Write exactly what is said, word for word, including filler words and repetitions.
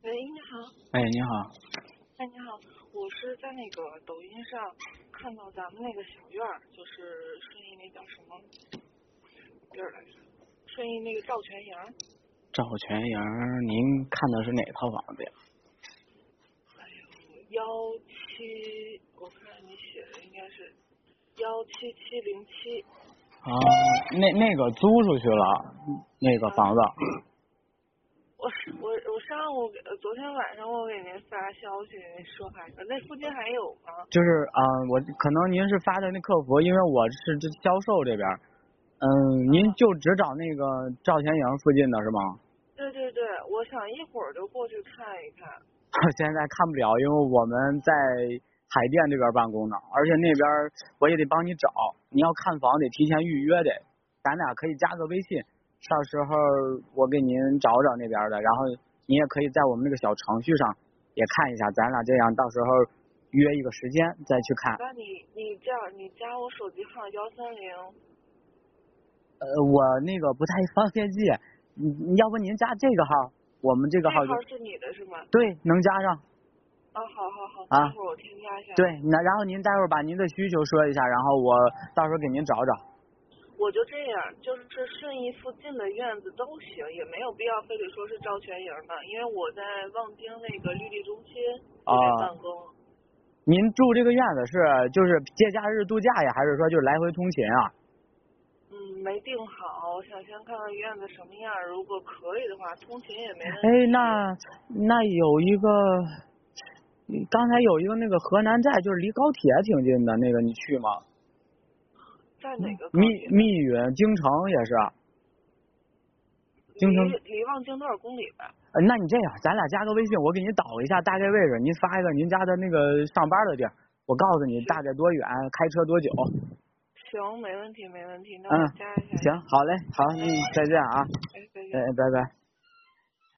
喂，你好。 哎，你好。 哎，你好，我是在那个抖音上看到咱们那个小院儿，就是顺义那叫什么地儿来着？顺义那个赵全营。 赵全营，您看的是哪套房子呀？ 哎呦，幺七，我看你写的应该是幺七七零七。 啊，那那个租出去了，那个房子。啊我我我上午昨天晚上我给您发消息说还那附近还有吗？ 就是啊、呃，我可能您是发的那客服，因为我是这销售这边，嗯、呃，您就只找那个赵全营附近的是吗？ 对对对，我想一会儿就过去看一看。 现在看不了，因为我们在海淀这边办公呢，而且那边我也得帮你找，你要看房得提前预约的，咱俩可以加个微信。到时候我给您找找那边的，然后你也可以在我们那个小程序上也看一下，咱俩这样到时候约一个时间再去看。 那你你这样，你加我手机号幺三零。 呃，我那个不太方便记，你要不您加这个号，我们这个号就。 这号是你的是吗？ 对，能加上。 啊，好好好， 啊， 待会儿我添加一下。 对，那然后您待会儿把您的需求说一下，然后我到时候给您找找。 我就这样，就是顺义附近的院子都行，也没有必要非得说是赵全营的，因为我在望京那个绿地中心这边办公。 啊、您住这个院子是就是节假日度假呀，还是说就是来回通勤啊？ 嗯，没定好，我想先看看院子什么样，如果可以的话，通勤也没问题。 哎，那那有一个，刚才有一个那个河南寨，就是离高铁挺近的那个，你去吗？ 在哪个？ 密密云京城也是。京城离离望京多少公里吧？ 呃，那你这样，咱俩加个微信，我给你导一下大概位置，您发一个您家的那个上班的地儿，我告诉你大概多远，开车多久。 行，没问题，没问题，那我加一下。 嗯，行，好嘞，好，嗯，再见啊。 哎，再见。 哎，拜拜。